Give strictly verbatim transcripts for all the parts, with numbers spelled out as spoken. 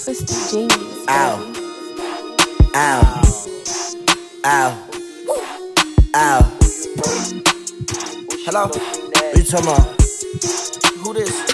Twisted Genius. Ow. Ow. Ow. Ow. Hello? What you talking about? Who this?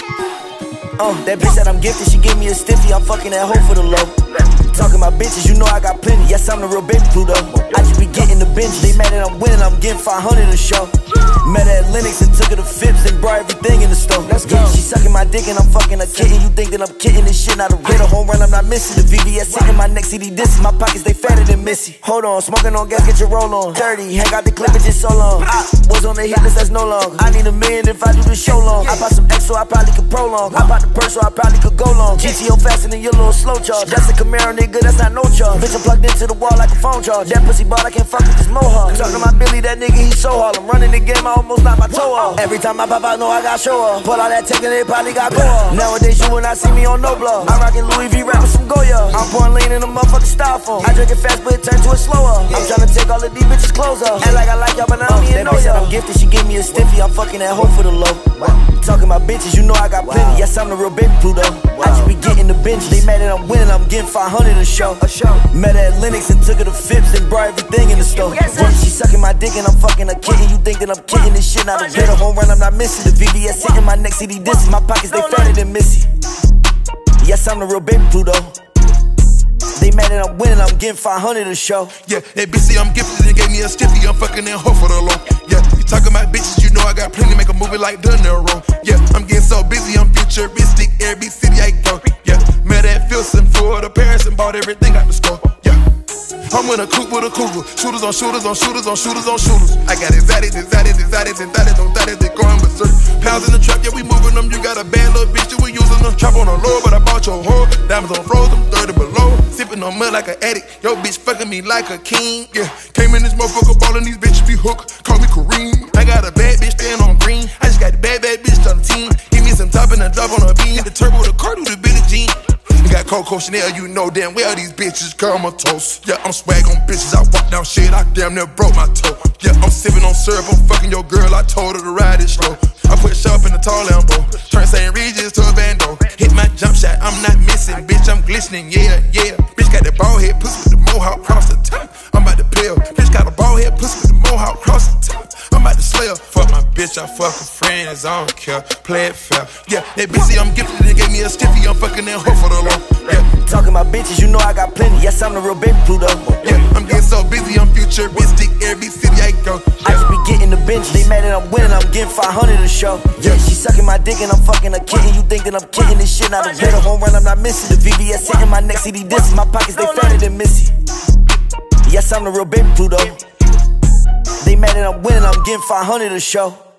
Oh, that bitch that I'm gifted, she give me a stiffy. I'm fucking that hoe for the low. Talking about bitches, you know I got plenty. Yes, I'm the real baby Pluto. I just be getting the binge. They mad that I'm winning, I'm getting five hundred a show. Met her at Lennox and took her to Phipps and brought everything in the store. Let's go. Yeah, she sucking my dick and I'm fucking a kitten. You think that I'm kidding this shit? Not a hit, a home run, I'm not missing. The V V S hitting my neck, C D disses. My pockets, they fatter than Missy. Hold on, smoking on gas, get your roll on. thirty, hang out the clip, it's just so long. I was on the hit list, that's no long. I need a million if I do the show long. I bought some X so I probably could prolong. I bought the purse so I probably could go long. G T O faster than your little slow charge. That's a Camaro, nigga, that's not no charge. Bitch, I'm plugged into the wall like a phone charge. That pussy ball, I can't fuck with this mohawk. Talking to my Billy, that nigga, he so hard. I'm running the game, I almost knocked my toe off. Every time I pop out, know I got show off. Pull out that tech and they probably got go off. Nowadays, you will not see me on no blog. I'm rocking Louis V, rapping some Goya. I'm pouring lean in a motherfucking styrofoam. I drink it fast, but it turned to a slower. I'm trying to take all of these bitches' clothes off. Act like I like y'all, but I don't even know y'all. I'm gifted, she give me a stiffy. I'm fucking that hoe for the low. Talking about bitches, you know I got plenty. Yes, I'm the real baby Pluto. I just be getting the binge. They mad that I'm winning, I'm getting five hundred a show. Met her at Lennox and took her to Phipps and brought everything in the store. Yeah, she sucking my dick and I'm fucking a kitten. You think that I'm kidding this shit? Not a hit, a home run, I'm not missing. The V V S hitting my neck, C D disses. My pockets, they fatter than Missy. Yes, I'm the real baby Pluto. They mad that I'm winning, I'm getting five hundred a show. Yeah, that bitch say I'm gifted and gave me a stiffy. I'm fucking that hoe for the low. Yeah, you talking about bitches, you know I got plenty. Make a movie like De Niro. Yeah, I'm getting so busy, I'm futuristic. Every city I go. Yeah, met at Filson, Florida, Paris, and bought everything out the store. Yeah, I'm in a coupe with a cougar. Shooters on shooters on shooters on shooters on shooters. I got exotics, exotics, exotics, exotics on exotics. They going berserk. Pounds in the trap, yeah, we moving them. You got a bad little bitch, we using them. Trap on the low, but I bought your hoe. Diamonds on froze, I'm thirty below. Sipping on mud like an addict. Yo, bitch fucking me like a king. Yeah, came in this motherfucker ballin', these bitches be hooked. Call me Kareem. I got a bad bitch staying on green. I just got the bad, bad bitch on the team. Give me some top and a drop on a bean. Hit the turbo with a car do the Billie Jean. You got Coco Chanel, you know damn well these bitches comatose. Yeah, I'm swag on bitches, I walk down shit, I damn near broke my toe. Yeah, I'm sipping on syrup, I'm fucking your girl, I told her to ride it slow. I put sharp in the tall Lambo, turn Saint Regis to a Bando. Hit my jump shot, I'm not missing, bitch, I'm glistening, yeah, yeah. Bitch got that bald head, pussy with the mohawk cross the top. I'm about to pill, bitch got a bald head, pussy with the mohawk cross the top. I'm about to slay her. Fuck my bitch, I fuck her friends, I don't care, play it fair. Yeah, that bitch say I'm gifted, they gave me a stiffy, I'm fucking that hoe for the low. Yeah. Talking about bitches, you know I got plenty. Yes, I'm the real baby Pluto. Yeah, I'm getting so busy, I'm futuristic. Every city I go. I just be getting the binge. They mad that I'm winning, I'm getting five hundred a show. Yeah, she sucking my dick and I'm fucking a kitten. You think that I'm kidding this shit? Not a hit, a home run, I'm not missing. The V V S hitting my neck, C D disses. My pockets, they fatter than Missy. Yes, I'm the real baby Pluto. They mad that I'm winning, I'm getting five hundred a show.